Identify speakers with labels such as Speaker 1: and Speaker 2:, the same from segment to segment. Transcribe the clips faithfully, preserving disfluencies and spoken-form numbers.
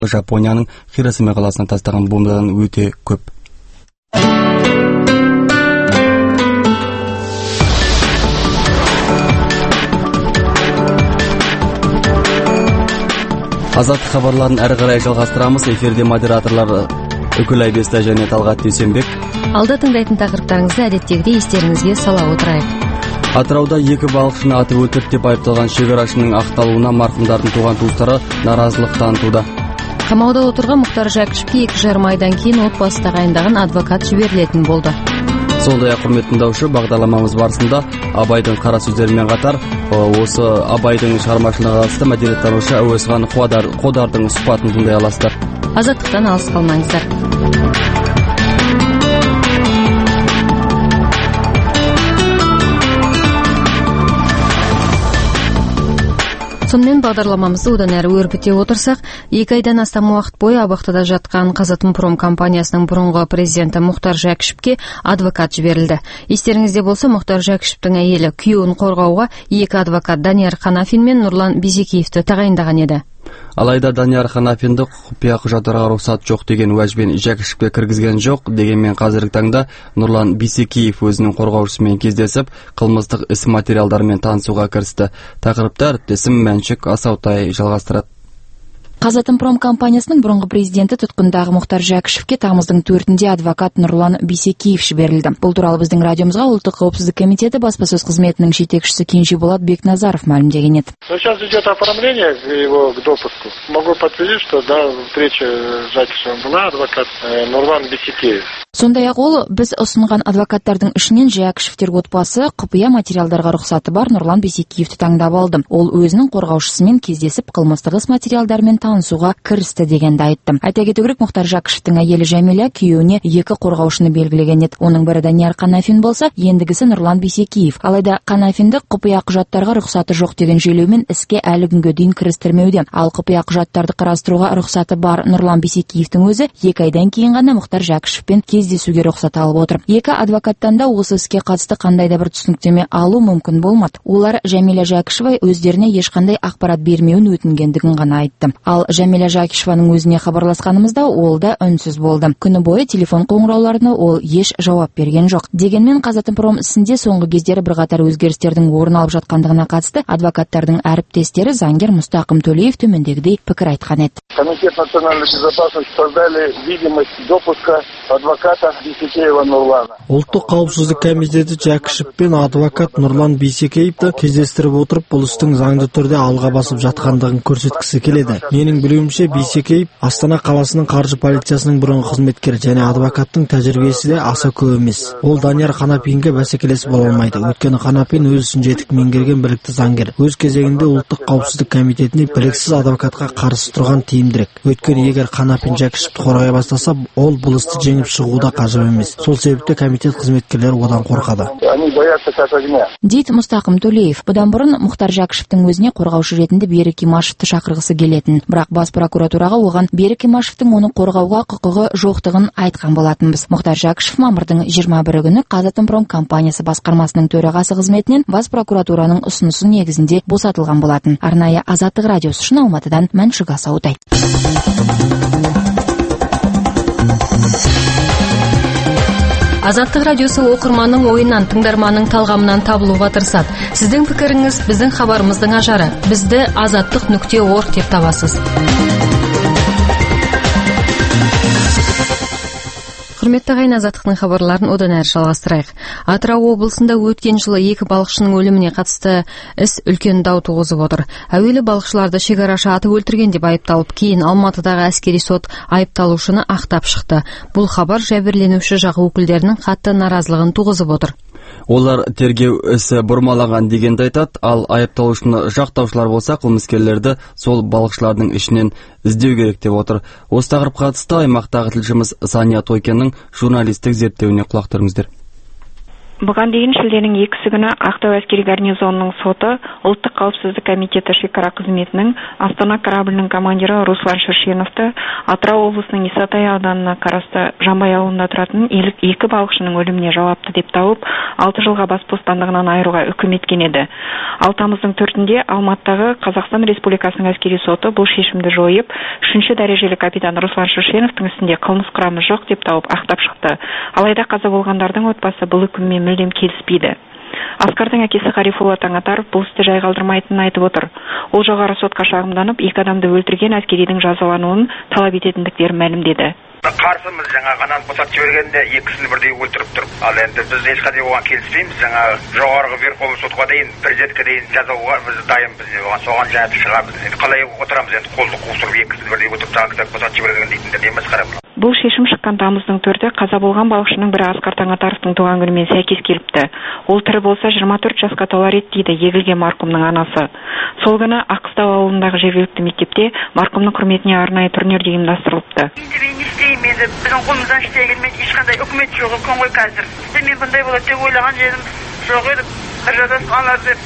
Speaker 1: Жапонияның Хиросима қаласына тастаған бомбадан өте көп. Азаттық хабарларын әрі қарай жалғастырамыз. Эфирде модераторлар Үкілай Бестай және Талғат Дүйсенбек.
Speaker 2: Алда тыңдайтын тақырыптарыңызды әдеттегідей естеріңізге сала отырайық.
Speaker 1: Атырауда екі балықшыны атып өлтірді деп айыпталған шекарашының ақталуына марқұмдардың туған туыстары наразылық танытуда.
Speaker 2: Қамауда отырған Мұхтар Жәкішевке екі жарым айдан кейін отбасы тағайындаған адвокат жіберілетін болды.
Speaker 1: Сондай-ақ құрметті тыңдаушы, бағдарламамыз барысында Абайдың қара сөздерімен қатар осы Абайдың шығармашылығына қатысты мәдениеттанушы Әуезхан Қодардың сұхбатын тыңдай аласыздар.
Speaker 2: Азаттықтан алыс қалмаңыздар. Сонымен бағдарламамызды одан әрі өрбіте отырсақ, екі айдан астам уақыт бойы абақтыда жатқан Қазатомпром компаниясының бұрынғы президенті Мұхтар Жәкішевке адвокат жіберілді. Естеріңізде болса, Мұхтар Жәкішевтің әйелі күйеуін қорғауға екі адвокат Данияр Қанафин мен Нұрлан Бисекеевті тағайындаған еді.
Speaker 1: Алайда Данияр Қанафинді құпия құжаттарға рұқсат жоқ деген уәжбен Жәкішевке кіргізген жоқ. Дегенмен қазіргі таңда Нұрлан Бисекеев өзінің қорғаушысымен кездесіп, қылмыстық іс материалдарымен танысуға кірісті. Тақырыпты әріптесім Мәншік Асаутай жалғастырады.
Speaker 3: Қазатомпром компаниясының бұрынғы президенті тұтқындағы Мұхтар Жәкішевке тамыздың төртінде адвокат Нұрлан Бисекеев жіберілді. Бұл туралы біздің радиомызға Ұлттық қауіпсіздік комитеті баспасөз қызметінің жетекшісі Кенжеболат Бекназаров мәлімдеген еді.
Speaker 4: Сейчас идет оформление его к допуску. Могу подтвердить, что да, встреча с Жәкішевым была адвокат Нұрлан Бисекеев.
Speaker 3: Сондай-ақ ол біз ұсынған адвокаттардың ішінен Жәкішевтер отбасы құпия материалдарға рұқсаты бар Нұрлан Бисекеевті таңдап алды. Ол өзінің қорғаушысымен кездесіп, қылмыстық іс материалдарымен танысуға кірісті дегенді айтты. Айта кету керек, Мұхтар Жәкішевтің әйелі Жәмила күйеуіне екі қорғаушыны белгілеген еді. Оның бірі Данияр Қанафин болса, ендігісі Нұрлан Бисекеев. Алайда Қанафинді құпия құжаттарға рұқсаты жоқ деген желеумен іске әлі күнге дейін кірістірмеуде. Ал құпия құжаттарды қарастыруға рұқсаты бар Нұрлан Бисекеевтің өзі екі айдан кейін ғана Мұхтар Жәкішевпен кездесуге рұқсат алып отыр. Екі адвокаттан да осы іске қатысты қандай да бір түсініктеме алу мүмкін болмады. Олар Жәмила Жәкішева өздеріне ешқандай ақпарат бермеуін өтінгендігін ғана айтты. Ал Жәмила Жәкішеваның өзіне хабарласқанымызда ол да үнсіз болды. Күні бойы телефон қоңырауларына ол еш жауап берген жоқ. Дегенмен Қазатомпром ісінде соңғы кездері бірқатар өзгерістердің орын алып жатқандығына қатысты адвокаттардың әріптестері заңгер Мұстақым Төлеев төмендегідей пікір айтқан еді.
Speaker 4: Комитет национальной безопасности создали видимость допуска адвоката Бисекеева Нұрлана.
Speaker 5: Ұлттық қауіпсіздік комитеті Жәкішев пен адвокат Нұрлан Бисекеевті кездестіріп отырып, бұл істің заңды түрде алға басып жатқандығын көрсеткісі келеді. Менің білуімше, Бисекеев Астана қаласының қаржы полициясының бұрынғы қызметкері және адвокаттың тәжірибесі де аса көп емес. Ол Данияр Қанафинге бәсекелес бола алмайды. Өйткені Қанафин өз ісін жетік меңгерген білікті заңгер. Өз кезегінде Ұлттық қауіпсіздік комитетіне біліксіз адвокатқа қарсы тұрған тиімдірек. Өйткені егер Қанафин Жәкішевті қорғай бастаса, ол бұл істі жеңіп шығуда қажып емес. Сол себепті комитет қызметкерлері одан қорқады.
Speaker 3: Дейді Мұстақым Төлеев. Бұдан бұрын Мұхтар Жәкішевтің өзіне қорғаушы ретінде Берік Имашевті шақырғысы келетін. Бірақ бас прокуратураға оған Берік Имашевтің оны қорғауға құқығы жоқтығын айтқан болатынбыз. Мұхтар Жәкішев мамырдың жиырма бірі күні Қазатомпром компаниясы басқармасының төрағасы қызметінен бас прокуратураның ұсынысы негізінде босатылған болатын. Арнайы Азаттық радиосы үшін Алматыдан Мәншік Асаутай.
Speaker 2: Азаттық радиосы оқырманның ойынан, тыңдарманның талғамынан табылуға тырысады. Сіздің пікіріңіз біздің хабарымыздың ажары. Бізді азаттық нүкте орг деп табасыз. Құрметті ағайын, азаттықтың хабарларын одан әрі жалғастырайық. Атырау облысында өткен жылы екі балықшының өліміне қатысты іс үлкен дау туғызып отыр. Әуелі балықшыларды шекарашы атып өлтірген деп айыпталып, кейін Алматыдағы әскери сот айыпталушыны ақтап шықты. Бұл хабар жәбірленуші жағы өкілдерінің қатты наразылығын туғызып отыр.
Speaker 1: Олар тергеу ісі бұрмалаған дегенді айтады, ал айыпталушыны жақтаушылар болса, қылмыскерлерді сол балықшылардың ішінен іздеу керек деп отыр. Осы тақырыпқа қатысты аймақтағы тілшіміз Сания Тойкеннің журналистік зерттеуіне құлақ түріңіздер.
Speaker 6: Бұған дейін шілденің екісі күні Ақтау әскери гарнизонының соты Ұлттық қауіпсіздік комитеті шекара қызметінің Астана кораблінің командирі Руслан Шүршеновті Атырау облысының Исатай ауданына қарасты Жамбай ауылында тұратын екі балықшының өліміне жауапты деп тауып, алты жылға бас бостандығынан айыруға үкім еткен еді. Ал тамыздың төртінде Алматыдағы Қазақстан Республикасының әскери соты бұл шешімді жойып, үшінші дәрежелі капитан Руслан Шүршеновтың ісінде қылмыс құрамы жоқ деп тауып ақтап шықты. Алайда қаза болғандардың отбасы бұл үкіммен мүлдем келіспейді. Асқардың әкесі Ғарифолла Таңатаров бұл істі жай қалдырмайтынын айтып отыр. Ол жоғары сотқа шағымданып, екі адамды өлтірген әскеридің жазалануын талап ететіндіктерін мәлімдеді.
Speaker 7: Қарсымыз жаңағынан босатып жібергенде екісін бірдей өлтіріп тұрып. Ал енді біз ешқандай оған келіспейміз. Жаңа жоғарғы верховный сотқа дейін, президентке дейін жазауға біз дайынбыз. Оған соған жауап шығамыз. Енді қалай отырамыз енді қолды қусырып екісін бірдей өлтіріп тағы босатып жіберген дейтіндер емес қарап.
Speaker 6: Бұл шешім шыққан тамыздың төрті қаза болған балықшының бірі Асқар Таңатаровтың туған күнімен сәйкес келіпті. Ол тірі болса жиырма төрт жасқа толар еді дейді егілген марқұмның анасы. Сол күні Аққыстау ауылындағы жергілікті мектепте марқұмның құрметіне арнайы турнир ұйымдастырылыпты.
Speaker 8: Енді мен не істеймін, енді біздің қолымыздан ештеңе келмейді, ешқандай үкімет жоқ екен ғой қазір. Мен бұндай болады деп ойлаған жерім жоқ еді. Бір жазасын алар деп.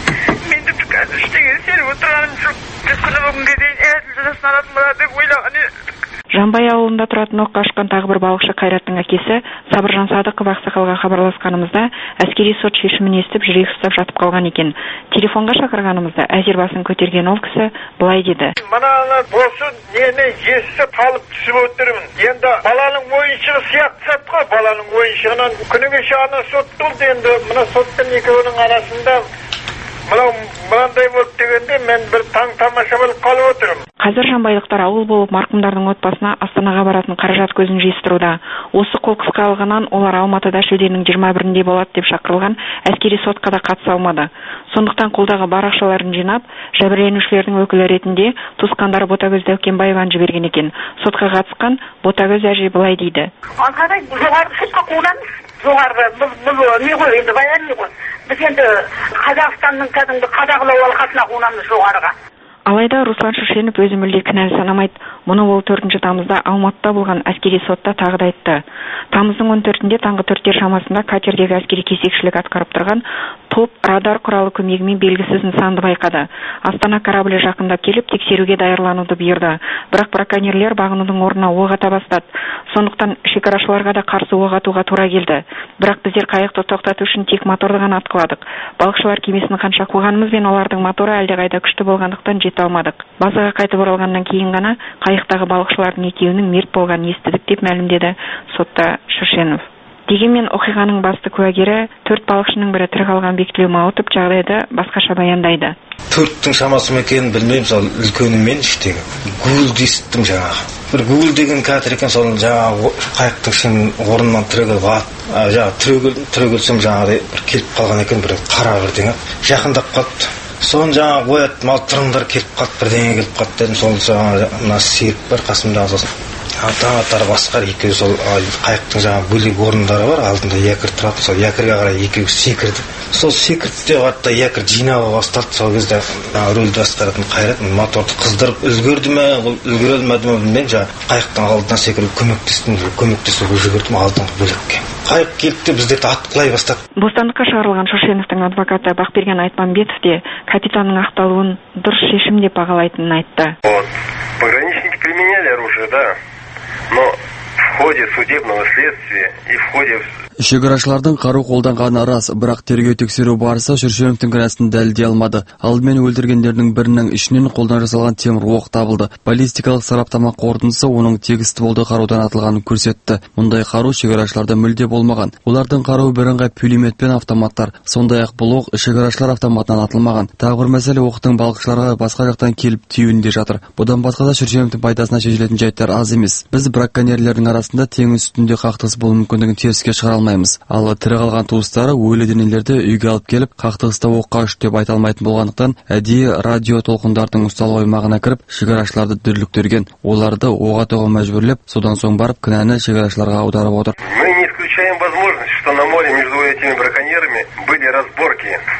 Speaker 8: Мен де қазір ештеңе сеніп отырғаным жоқ. Күні бүгінге дейін әділ жазасын алатын болады деп ойлаған едім.
Speaker 6: Жамбай ауылында тұратын оққа ұшқан тағы бір балықшы Қайраттың әкесі Сабыржан Садықов ақсақалға хабарласқанымызда әскери сот шешімін естіп жүрек ұстап жатып қалған екен. Телефонға шақырғанымызда әзер басын көтерген ол кісі былай деді.
Speaker 4: Мынаны осы нені естіп қалып түсіп отырмын. Енді баланың ойыншығы сияқты қой, баланың ойыншығынан күні кеше ана сот болды, енді мына соттың екеуінің арасында мынау мынандай болды дегенде мен бір таң тамаша болып қалып отырмын.
Speaker 6: Қазір жамбайлықтар ауыл болып марқұмдардың отбасына Астанаға баратын қаражат көзін жиыстыруда. Осы қол қысқа алғаннан олар Алматыда шілденің жиырма бірінде болады деп шақырылған әскери сотқа да қатыса алмады. Сондықтан қолдағы бар ақшаларын жинап, жәбірленушілердің өкілі ретінде туысқандары Ботагөз Дәукенбаеваны жіберген екен. Сотқа қатысқан Ботагөз әже былай дейді.
Speaker 8: Алғадай жоғарғы сотқа қуыламыз. Жоғарғы бұл не ғой, енді баян не ғой. Біз енді Қазақстанның кәдімгі қадағалау алқасына қуынамыз жоғарыға.
Speaker 6: Алайда Руслан Шүршенов өзі мүлде кінәлі санамайды. Мұны ол төртінші тамызда Алматыда болған әскери сотта тағы да айтты. Тамыздың он төртінде таңғы төрттер шамасында катердегі әскери кезекшілік атқарып тұрған топ радар құралы көмегімен белгісіз нысанды байқады. Астана кораблі жақындап келіп тексеруге даярлануды бұйырды. Бірақ браконьерлер бағынудың орнына оқ ата бастады. Сондықтан шекарашыларға да қарсы оқ атуға тура келді. Бірақ біздер қайықты тоқтату үшін тек моторды ғана атқыладық. Балықшылар кемесін қанша қуғанымызбен олардың моторы әлдеқайда күшті болғандықтан жете алмадық. Базаға қайтып оралғаннан кейін ғана қайықтағы балықшылардың екеуінің мерт болғанын естідік деп мәлімдеді сотта Шүршенов. Дегенмен оқиғаның басты куәгері төрт балықшының бірі тірі қалған Бектілеу Маутов жағдайды басқаша баяндайды.
Speaker 9: Төрттің шамасы ма екенін білмеймін, сол үлкенімен іштегі гуілді естіттім жаңағы. Бір гуіл деген катер екен, сол жаңағы қайықтың ішінің орнынан түрегеліп жаңағы түрегелсем жаңағыдай бір келіп қалған екен, бір қара бірдеңе жақындап қалды. Соны жаңағы қояды, мал тұрыңдар келіп қалды, бірдеңе келіп қалды дедім. Сол жаңағы мына серік бар қасымдағы, сосын Таңатар басқар екеуі сол қайықтың жаңағы бөлек орындары бар, алдында якір тұрады, сол якірге қарай екеуі секірді. Сол секірді де қатты якір жинауға бастады. Сол кезде рөлді басқаратын Қайрат моторды қыздырып үлгерді ме, үлгере алмады ма білмеймін, жаңағы қайықтың алдынан секіріп көмектестім, көмектесуге жүгірдім алдыңғы бөлікке. Қайық келді де біздерді атқылай бастады.
Speaker 6: Бостандыққа шығарылған Шүршеновтың адвокаты Бақберген Айтманбетов те капитанның ақталуын дұрыс шешім деп бағалайтынын айтты.
Speaker 7: Вот, пограничники применяли оружие, да. Но в ходе судебного следствия и в ходе...
Speaker 1: Шекарашылардың қару қолданғаны рас, бірақ тергеу тексеру барысы Шүршеновтің кінәсін дәлелдей алмады. Алдымен өлтіргендердің бірінің ішінен қолдан жасалған темір оқ табылды. Баллистикалық сараптама қорытындысы оның тегісті болды қарудан атылғанын көрсетті. Мұндай қару шекарашыларда мүлде болмаған. Олардың қаруы бірыңғай пулемет пен автоматтар. Сондай-ақ бұл оқ шекарашылар автоматынан атылмаған. Тағы бір мәселе, оқтың балықшыларға басқа жақтан келіп тиюінде жатыр. Бұдан басқа да Шүршеновтің пайдасына шешілетін жайттар аз емес. Біз браконьерлердің арасында теңіз үстінде қақтығыс болуы мүмкіндігін теріске шығара алмаймыз. Ал тірі қалған туыстары өлі денелерді үйге алып келіп, қақтығыста оққа ұшты деп айта алмайтын болғандықтан, әдейі радио толқындардың ұсталу аймағына кіріп, шекарашыларды дүрліктірген. Оларды оқ атуға мәжбүрлеп, содан соң барып кінәні шекарашыларға аударып отыр.
Speaker 7: Мы не исключаем возможность, что на море между этими браконьерами были разборки.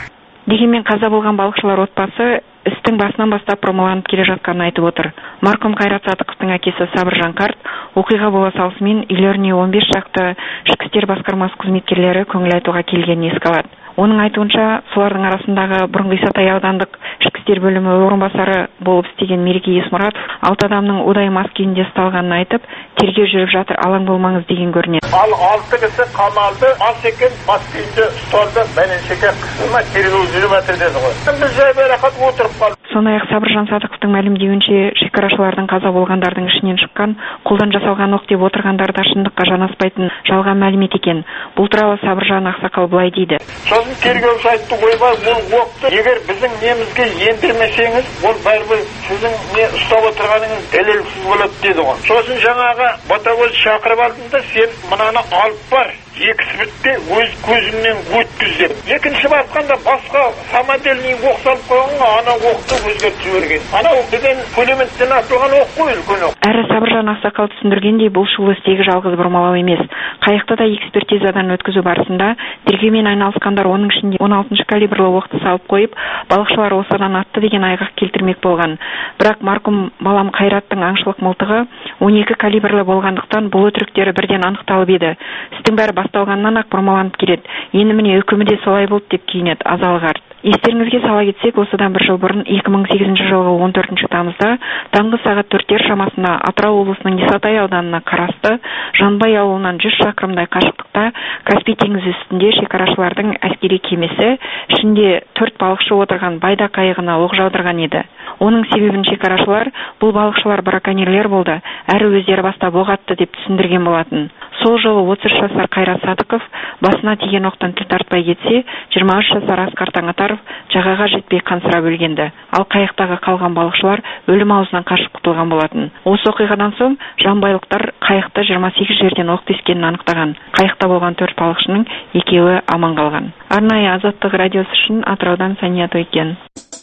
Speaker 6: Дегенмен қаза болған балықшылар отбасы істің басынан бастап бұрмаланып келе жатқанын айтып отыр. Марқұм Қайрат Садықовтың әкесі Сабыржан қарт оқиға бола салысымен үйлеріне он бес шақты ішкі істер басқармасы қызметкерлері көңіл айтуға келгенін еске алады. Оның айтуынша, солардың арасындағы бұрынғы Исатай аудандық ішкі істер бөлімі орынбасары болып істеген Мереке Есмұратов алты адамның удай мас күйінде ұсталғанын айтып, тергеу жүріп жатыр, алаң болмаңыз деген көрінеді.
Speaker 4: Ал алты кісі қамалды, мас екен, мас күйінде ұсталды, бәленшеке қысылма тергеу жүріп жатыр деді ғой. Біз жай бәрақат отырып қалдық.
Speaker 6: Сондай-ақ Сабыржан Садықовтың мәлімдеуінше, шекарашылардың қаза болғандардың ішінен шыққан қолдан жасалған оқ деп отырғандар да шындыққа жанаспайтын жалған мәлімет екен. Бұл туралы Сабыржан ақсақал былай дейді.
Speaker 4: Сосын тергеуші айтты, ойбай, бұл оқты егер біздің немізге ендірмесеңіз, ол бәрібір сіздің не ұстап отырғаныңыз дәлелсіз болады деді ғой. Сосын жаңағы ботагөз шақырып алдым да, сен мынаны алып бар. Екісі бітті, өз көзімнен өткіз деп. Екінші батқанда басқа самодельный оқ салып қойған, ана оқты өзгертіп жіберген. Анау деген пулеметтен атылған оқ қой, үлкен оқ.
Speaker 6: Әрі Сабыржан ақсақал түсіндіргендей, бұл шулы істегі жалғыз бұрмалау емес. Қайықты да экспертизадан өткізу барысында тергеумен айналысқандар оның ішінде он алтыншы калибрлы оқты салып қойып, балықшылар осыдан атты деген айғақ келтірмек болған. Бірақ марқұм балам Қайраттың аңшылық мылтығы он екі калибрлы болғандықтан бұл өтіріктері бірден анықталып еді. Істің бәрі басталғаннан ақ бұрмаланып келеді. Енді міне үкімі де солай болды деп күйінеді Азалы қарт. Естеріңізге сала кетсек, осыдан бір жыл бұрын екі мың сегізінші жылғы он төртінші тамызда таңғы сағат төрттер шамасында Атырау облысының Исатай ауданына қарасты Жанбай ауылынан жүз шақырымдай қашықтықта Каспий теңізі үстінде шекарашылардың әскери кемесі ішінде төрт балықшы отырған байда қайығына оқ жаудырған еді. Оның себебін шекарашылар бұл балықшылар браконьерлер болды, әрі өздері бастап оқ атты деп түсіндірген болатын. Сол жылы отыз үш жасар Қайрат Садықов басына тиген оқтан тіл тартпай кетсе, жиырма үш жасар Асқар Таңатаров жағаға жетпей қансырап өлгенді. Ал қайықтағы қалған балықшылар өлім аузынан қашып құтылған болатын. Осы оқиғадан соң жанбайлықтар қайықта жиырма сегіз жерден оқ тескенін анықтаған. Қайықта болған төрт балықшының екеуі аман қалған. Арнайы Азаттық радиосы үшін Атыраудан Сания Тойкен.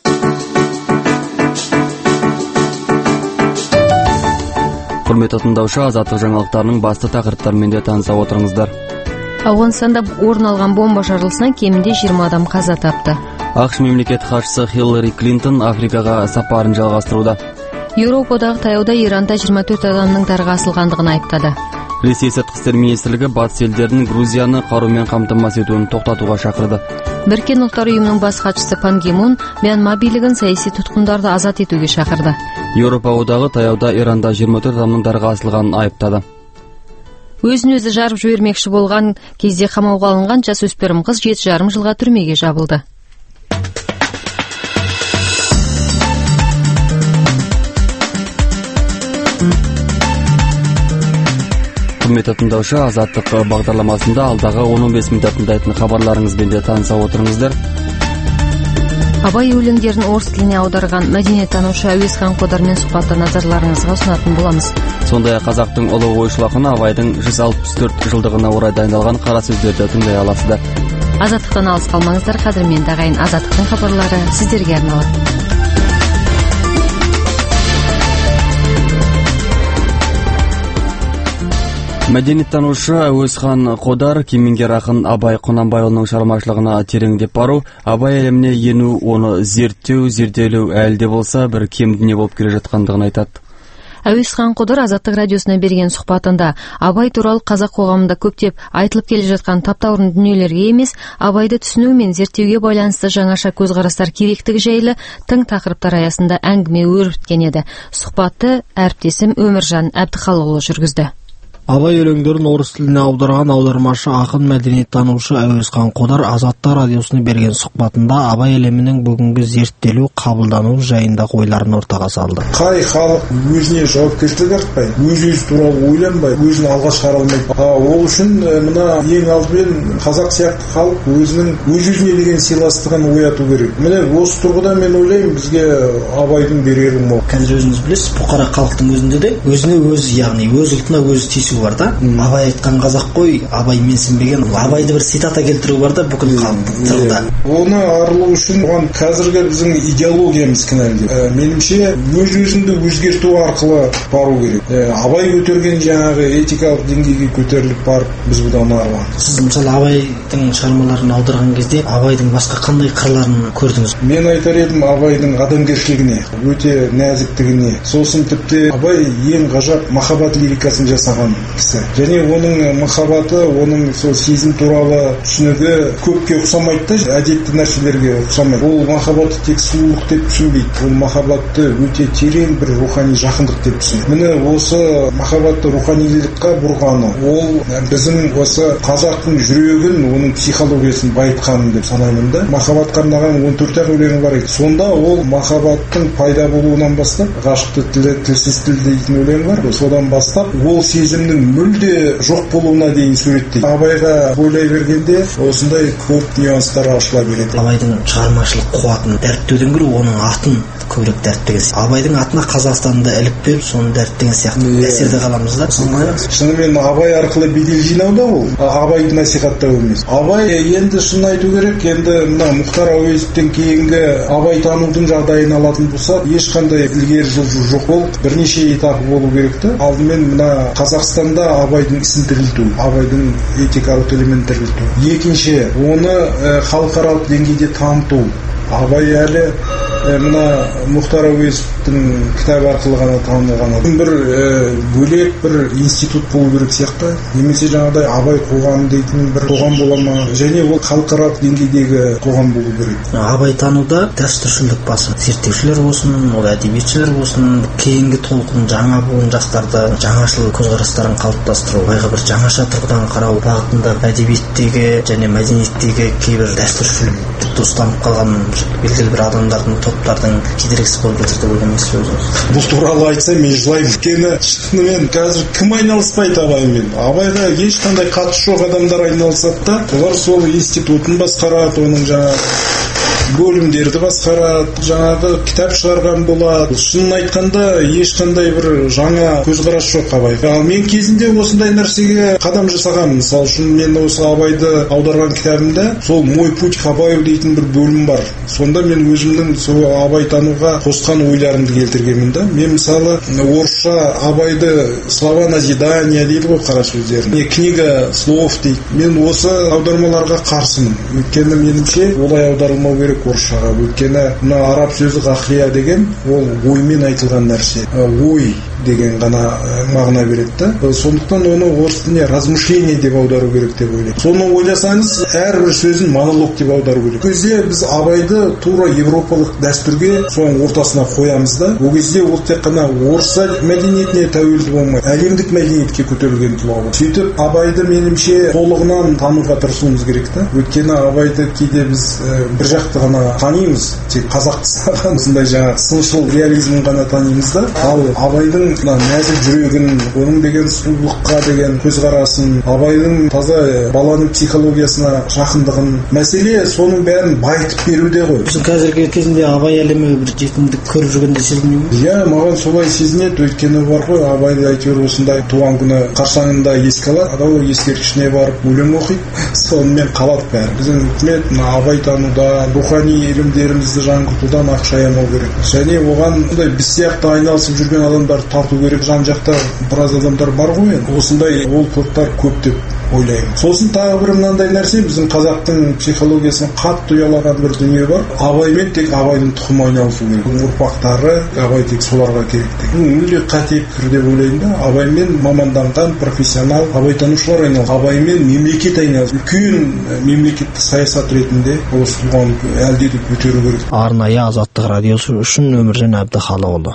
Speaker 1: Құрметті тыңдаушы, Азаттық жаңалықтарының басты тақырыптарымен де таныса отырыңыздар.
Speaker 2: Ауғанстанда орын алған бомба жарылысынан кемінде жиырма адам қаза тапты.
Speaker 1: ақш мемлекет хатшысы Хиллари Клинтон Африкаға сапарын жалғастыруда.
Speaker 2: Еуропадағы таяуда Иранда жиырма төрт адамның дарға асылғандығын айыптады.
Speaker 1: Ресей сыртқы істер министрлігі батыс елдерінің Грузияны қарумен қамтамасыз етуін тоқтатуға шақырды.
Speaker 2: Біріккен ұлттар ұйымының бас хатшысы Пан Ги Мун Мьянма билігін саяси тұтқындарды азат етуге шақырды.
Speaker 1: Еуропа одағы таяуда Иранда жиырма төрт адамның дарға асылғанын айыптады.
Speaker 2: Өзін өзі жарып жібермекші болған кезде қамауға алынған жасөспірім қыз жеті жарым жылға түрмеге жабылды.
Speaker 1: Құрметті тыңдаушы, Азаттық бағдарламасында алдағы он он бес минут тыңдайтын хабарларыңызбен де таныса отырыңыздар.
Speaker 2: Абай өлеңдерін орыс тіліне аударған мәдениеттанушы Әуезхан Қодармен сұхбатты назарларыңызға ұсынатын боламыз.
Speaker 1: Сондай-ақ қазақтың ұлы ойшыл ақыны Абайдың жүз алпыс төрт жылдығына орай дайындалған қара сөздерді тыңдай аласыздар.
Speaker 2: Азаттықтан алыс қалмаңыздар, қадірменді ағайын. Азаттықтың хабарлары сіздерге арналады.
Speaker 1: Мәдениеттанушы Әуезхан Қодар кемеңгер ақын Абай Құнанбайұлының шығармашылығына тереңдеп бару, Абай әлеміне ену, оны зерттеу, зерделеу әлі де болса бір кем дүние болып келе жатқандығын айтады.
Speaker 2: Әуезхан Қодар Азаттық радиосына берген сұхбатында Абай туралы қазақ қоғамында көптеп айтылып келе жатқан таптаурын дүниелерге емес, Абайды түсіну мен зерттеуге байланысты жаңаша көзқарастар керектігі жайлы тың тақырыптар аясында әңгіме өрбіткен еді. Сұхбатты әріптесім Өміржан Әбдіхалықұлы жүргізді.
Speaker 5: Абай өлеңдерін орыс тіліне аударған аудармашы ақын мәдениеттанушы Әуезхан Қодар Азаттық радиосына берген сұхбатында Абай әлемінің бүгінгі зерттелу, қабылдану жайындағы ойларын ортаға салды.
Speaker 10: Қай халық өзіне жауапкершілік артпай, өз-өзі туралы ойланбай, өзін алға шығара алмайды. Ол үшін мына ең алдымен қазақ сияқты халық өзінің өз-өзіне деген сыйластығын ояту керек. Міне осы тұрғыда мен ойлаймын, бізге Абайдың берері мол.
Speaker 11: Қазір өзіңіз білесіз, бұқара халықтың өзінде де өзіне өзі, яғни өз ұлтына өзі тиісу
Speaker 5: сөзі бар да, абай айтқан қазақ қой, абай менсінбеген. Абайды бір цитата келтіру бар да бүкіл халықтың тылда.
Speaker 10: Оны арылу үшін оған қазіргі біздің идеологиямыз кінәлі. Ә, меніңше өз өзіңді өзгерту арқылы бару керек. Ә, абай көтерген жаңағы этикалық деңгейге көтеріліп барып, біз бұдан арыламыз.
Speaker 5: Сіз мысалы абайдың шығармаларын аударған кезде абайдың басқа қандай қырларын көрдіңіз?
Speaker 10: Мен айтар едім абайдың адамгершілігіне, өте нәзіктігіне. Сосын тіпті абай ең ғажап махаббат лирикасын жасаған кісі. Және оның махаббаты, оның сол сезім туралы түсінігі көпке ұқсамайды да, әдетті нәрселерге ұқсамайды. Ол махаббатты тек сұлулық деп түсінбейді. Ол махаббатты өте терең бір рухани жақындық деп түсінеді. Міне осы махаббатты руханилыққа бұрғаны, ол біздің осы қазақтың жүрегін, оның психологиясын байытқаны деп санаймын да. Махаббатқа арнаған он төрт ақ өлеңі бар еді. Сонда ол махаббаттың пайда болуынан бастап, ғашықты тілі, тілсіз тіл дейтін өлең бар ғой. Содан бастап ол сезімнің мүлде жоқ болуына дейін суреттейді. Абайға ойлай бергенде осындай көп нюанстар ашыла береді.
Speaker 5: Абайдың шығармашылық қуатын дәріптеуден гөрі оның атын көбірек дәріптеген. Абайдың атына Қазақстанды іліп беріп, соны дәріптеген сияқты әсерді қаламыз да.
Speaker 10: Шынымен абай арқылы бедел жинауда ол, абайды насихаттау емес. Абай енді шын айту керек, енді мына Мұхтар Әуезовтен кейінгі абай танудың жағдайын алатын болса, ешқандай ілгері жылжу жоқ. Ол бірнеше этапы болу керек та. Алдымен мына Қазақстанда абайдың ісін тірілту, абайдың этикалық элементін тірілту. Екінші, оны халықаралық деңгейде таныту. Абай әлі мына Мұхтар Әуезовтің кітабы арқылы ғана танылған. Бір бөлек бір институт болу керек сияқты, немесе жаңағыдай абай қоғамы дейтін бір қоғам бола ма, және ол халықаралық деңгейдегі қоғам болу керек.
Speaker 5: Абай тануда дәстүршілдік басым. Зерттеушілер болсын, ол әдебиетшілер болсын, кейінгі толқын жаңа буын жастарды жаңашыл көзқарастарын қалыптастыру, байға бір жаңаша тұрғыдан қарау бағытында әдебиеттегі және мәдениеттегі кейбір дәстүршілдікті ұстанып қалған белгілі бір адамдардың, топтардың кедергісі болып жатыр деп ойлаймайсыз өзіңіз?
Speaker 10: Бұл туралы айтса мен жылаймын. Өйткені шынымен қазір кім айналыспайды абаймен? Абайға ешқандай қатысы жоқ адамдар айналысады да, олар сол институтын басқарады, оның жаңағы бөлімдерді басқарады, жаңағы кітап шығарған болады. Шынын айтқанда ешқандай бір жаңа көзқарас жоқ абайға. Ал мен кезінде осындай нәрсеге қадам жасаған. Мысалы үшін мен осы абайды аударған кітабымда сол «Мой путь к Абаю» дейтін бір бөлім бар. Сонда мен өзімнің сол абай тануға қосқан ойларымды келтіргенмін да. Мен мысалы орысша абайды «Слова назидания» дейді ғой қара сөздерін. «Книга слов» дейді. Мен осы аудармаларға қарсымын. Өйткені меніңше олай аударылмау керек орысшаға. Өйткені мына араб сөзі ғақлия деген ол оймен айтылған нәрсе. Ой деген ғана мағына береді да. Сондықтан оны орыс тіліне размышление деп аудару керек деп ойлаймын. Соны ойласаңыз, әрбір сөзін монолог деп аудару керек. Ол кезде біз абайды тура европалық дәстүрге соның ортасына қоямыз да. Ол кезде ол тек қана орыс мәдениетіне тәуелді болмай, әлемдік мәдениетке көтерілген тұлға. Сөйтіп абайды меніңше толығынан тануға тырысуымыз керек та. Өйткені абайды кейде біз бір жақты ғана танимыз, тек қазақты саған осындай жаңа сыншыл реализмін ғана танимыз да. Ал абайдың нәзік жүрегін, оның деген сұлулыққа деген көзқарасын, абайдың таза баланың психологиясына жақындығын, мәселе соның бәрін байытып беруде ғой.
Speaker 5: Біздің қазіргі кезінде абай әлемі бір жетімдік көріп жүргенде сезінбей ме?
Speaker 10: Иә, маған солай сезінеді. Өйткені бар ғой, абайды әйтеуір осындай туған күні қарсаңында еске алады, ол ескерткішіне барып өлең оқиды, сонымен қалады бәрі. Біздің үкімет абай тануда, рухани ілімдерімізді жаңғыртудан ақша аямау керек. Және оған біз сияқты айналысып жүрген адамдар тарту керек. Жан жақта біраз адамдар бар ғой, осындай ол топтар көп деп ойлаймын. Сосын тағы бір мынандай нәрсе, біздің қазақтың психологиясынан қатты ұялаған бір дүние бар. Абаймен тек абайдың тұқымы айналысу керек. Ұрпақтары абай тек соларға керек деген. Мүлде қате пікір деп ойлаймын да. Абаймен маманданған профессионал абайтанушылар айналысу, абаймен мемлекет айналысу. Үлкен мемлекеттік саясат ретінде осы қоғамды әлде де көтеру керек.
Speaker 5: Арнайы Азаттық радиосы үшін Өміржан Әбдіхалыұлы.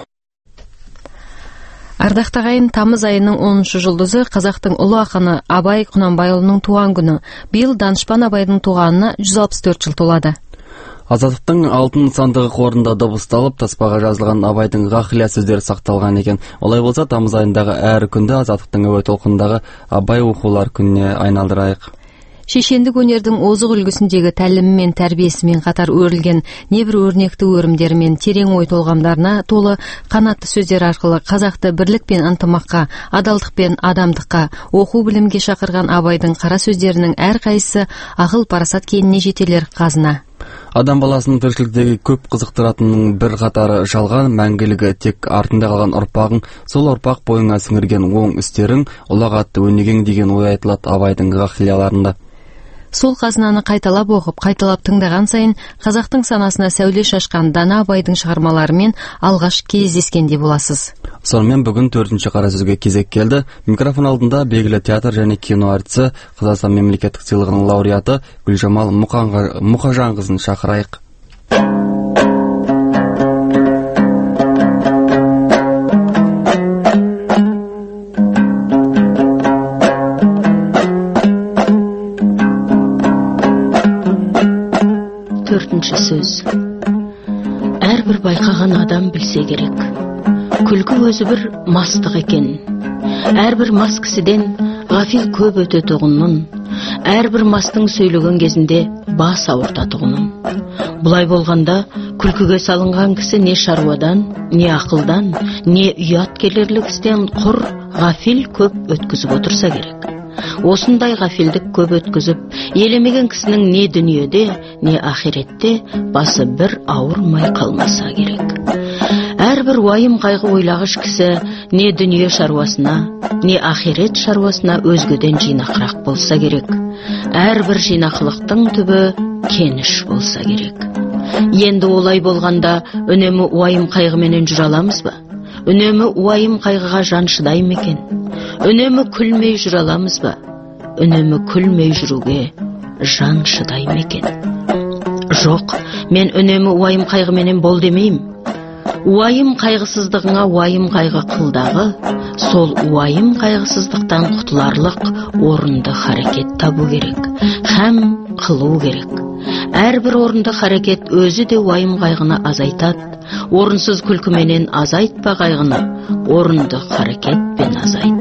Speaker 2: Ардақты ағайын, тамыз айының оныншы жұлдызы қазақтың ұлы ақыны Абай Құнанбайұлының туған күні. Биыл Данышпан Абайдың туғанына жүз алпыс төрт жыл толады.
Speaker 1: Азаттықтың алтын сандығы қорында дыбысталып, таспаға жазылған Абайдың ғақлия сөздері сақталған екен. Олай болса, тамыз айындағы әр күнді Азаттықтың әуе толқындағы Абай оқулар күніне айналдырайық.
Speaker 2: Шешендік өнердің озық үлгісіндегі тәлімі мен тәрбиесімен қатар өрілген небір өрнекті өрімдері мен терең ой толғамдарына толы қанатты сөздер арқылы қазақты бірлік пен ынтымаққа, адалдық пен адамдыққа, оқу білімге шақырған Абайдың қара сөздерінің әрқайсысы ақыл парасат кеніне жетелер қазына.
Speaker 1: Адам баласының тіршіліктегі көп қызықтыратынның бір қатары жалған, мәңгілігі тек артында қалған ұрпағың, сол ұрпақ бойыңа сіңірген оң істерің, ұлағатты өнегең деген ой айтылады Абайдың ғақлияларында.
Speaker 2: Сол қазынаны қайталап оқып, қайталап тыңдаған сайын қазақтың санасына сәуле шашқан дана Абайдың шығармаларымен алғаш кездескендей боласыз.
Speaker 1: Сонымен бүгін төртінші қара сөзге кезек келді. Микрофон алдында белгілі театр және кино әртісі, Қазақстан мемлекеттік сыйлығының лауреаты Гүлжамал Мұқажанқызын шақырайық.
Speaker 11: Төртінші сөз. Әрбір байқаған адам білсе керек. Күлкі өзі бір мастық екен. Әрбір мас кісіден ғафил көп өте тұғынның. Әрбір мастың сөйлеген кезінде бас ауырта тұғынның. Бұлай болғанда күлкіге салынған кісі не шаруадан, не ақылдан, не ұят келерлік істен құр ғафил көп өткізіп отырса керек. Осындай ғафилдік көп өткізіп, елемеген кісінің не дүниеде, не ахиретте басы бір ауырмай қалмаса керек. Әрбір уайым қайғы ойлағыш кісі не дүние шаруасына, не ахирет шаруасына өзгеден жинақырақ болса керек. Әрбір жинақылықтың түбі кеніш болса керек. Енді олай болғанда үнемі уайым қайғыменен жүре аламыз ба? Үнемі уайым қайғыға жан шыдай ма екен? Үнемі күлмей жүре аламыз ба? Үнемі күлмей жүруге жан шыдай ма екен? Жоқ, мен үнемі уайым қайғыменен бол демеймін. Уайым қайғысыздығыңа уайым қайғы қылдағы, сол уайым қайғысыздықтан құтыларлық орынды харекет табу керек, һәм қылу керек. Әрбір орынды харекет өзі де уайым қайғыны азайтады. Орынсыз күлкіменен азайтпа қайғыны, орынды харекетпен азайт.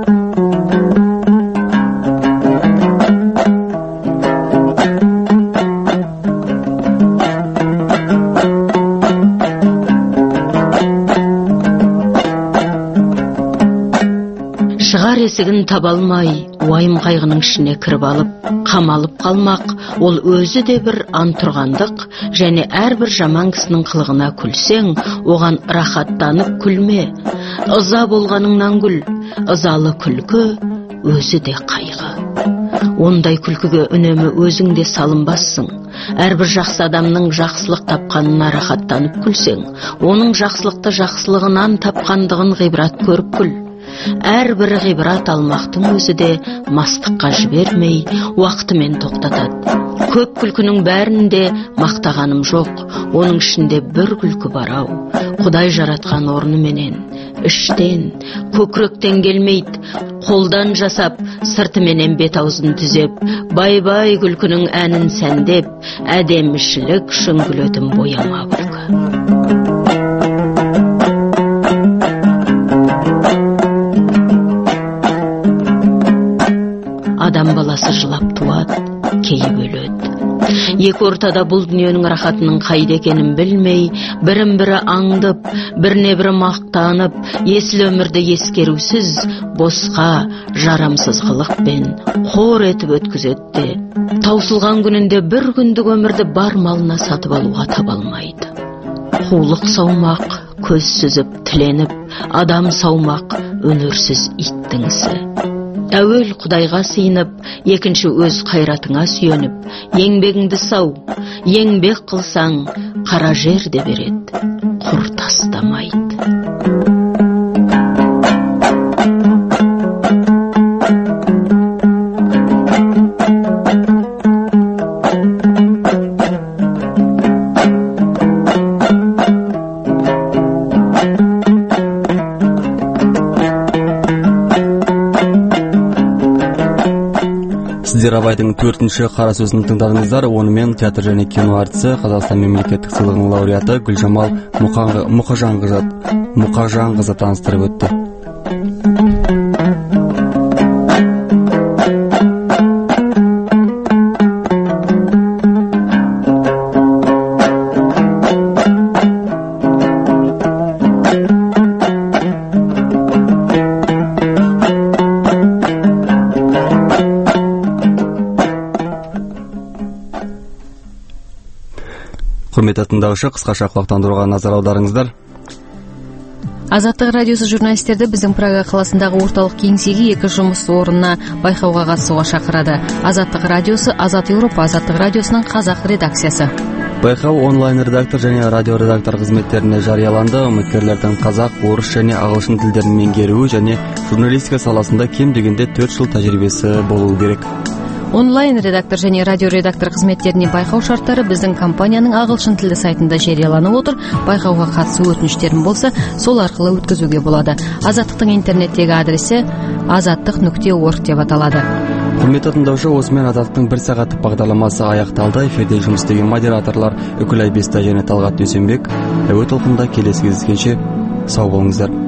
Speaker 11: Шығар есігін табалмай, уайым қайғының ішіне кіріп алып, қамалып қалмақ, ол өзі де бір антұрғандық, және әрбір жаман кісінің қылығына күлсең, оған рахаттанып күлме. Ыза болғаныңнан күл, ызалы күлкі өзі де қайғы. Ондай күлкіге үнемі өзің де салынбассың. Әрбір жақсы адамның жақсылық тапқанына рахаттанып күлсең, оның жақсылықты жақсылығынан тапқандығын ғибрат көріп күл. Әрбір ғибрат алмақтың өзі де мастыққа жібермей, уақытымен тоқтатады. Көп күлкінің бәрінде мақтағаным жоқ, оның ішінде бір күлкі барау. Құдай жаратқан орныменен, іштен, көкіректен келмейді, қолдан жасап, сыртыменен бет аузын түзеп, бай-бай күлкінің әнін сәндеп, әдемішілік үшін күлетін бояма күлкі. Адам баласы жылап туады, кейіп өледі. Екі ортада бұл дүниенің рахатының қайда екенін білмей, бірін-бірі аңдып, біріне-бірі мақтанып, есіл өмірді ескерусіз, босқа, жарамсыз қылықпен қор етіп өткізеді. Таусылған күнінде бір күндік өмірді бар малына сатып алуға таба алмайды. Қулық саумақ, көз сүзіп, тіленіп, адам саумақ, өнерсіз иттің ісі. Әуел Құдайға сыйынып, екінші өз қайратыңа сүйеніп, еңбегіңді сау, еңбек қылсаң, қара жер де береді, құр тастамайды.
Speaker 1: Сіздер Абайдың төртінші қара сөзін тыңдадыңыздар. Онымен театр және кино әртісі, Қазақстан мемлекеттік сыйлығының лауреаты Гүлжамал Мұқажанқызы таныстырып өтті. Құрметті тыңдаушы, қысқаша құлақтандыруға назар аударыңыздар.
Speaker 2: Азаттық радиосы журналистерді біздің Прага қаласындағы орталық кеңсеге екі жұмыс орнына байқауға қатысуға шақырады. Азаттық радиосы, Азат Еуропа Азаттық радиосының қазақ редакциясы.
Speaker 1: Байқау онлайн редактор және радио редактор қызметтеріне жарияланды. Үміткерлердің қазақ, орыс және ағылшын тілдерін меңгеруі және журналистика саласында кем дегенде төрт жыл тәжірибесі болуы керек.
Speaker 2: Онлайн редактор және радио редактор қызметтеріне байқау шарттары біздің компанияның ағылшын тілді сайтында жарияланып отыр. Байқауға қатысу өтініштерін болса, сол арқылы өткізуге болады. Азаттықтың интернеттегі адресі азаттық нүкте орг деп аталады.
Speaker 1: Құрметті тыңдаушы, осымен Азаттықтың бір сағаттық бағдарламасы аяқталды. Эфирде жұмыс істеген модераторлар Үкілай Бестай және Талғат Дүйсенбек. Әуе толқынында келесі кездескенше сау болыңыздар.